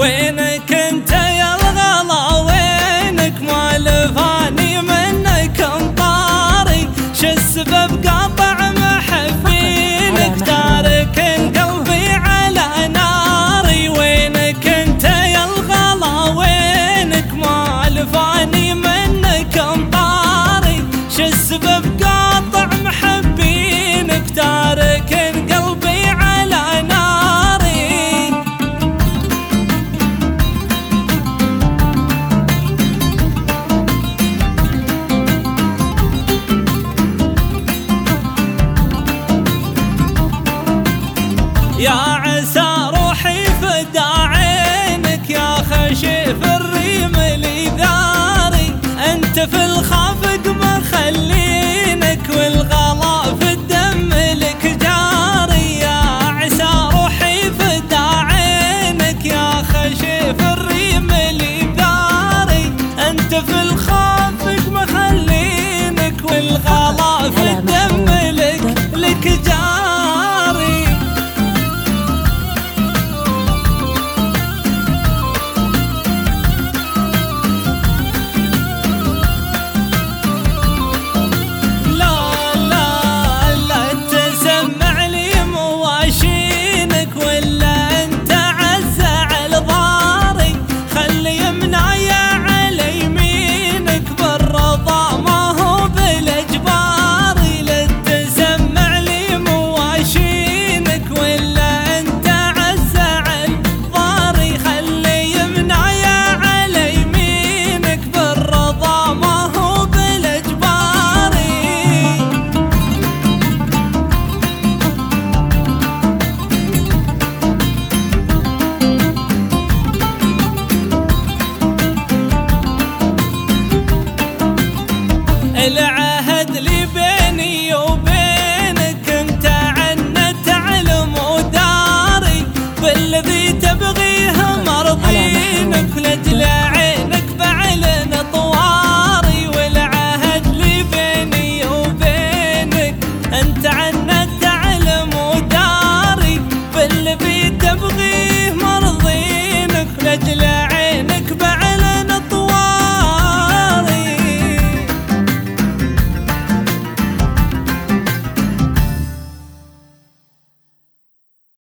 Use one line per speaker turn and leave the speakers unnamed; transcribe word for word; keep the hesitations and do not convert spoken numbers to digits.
وينك انت يا الغلا وينك ما لفاني منك انطاري شو السبب قاطع محبينك تارك قلبي على ناري وينك انت يا الغلا وينك ما لفاني منك انطاري شو السبب قاطع محبينك تارك قلبي على ناري يا عسى روحي فدا عينك يا خشيف الريم لي ذاري انت في الخاف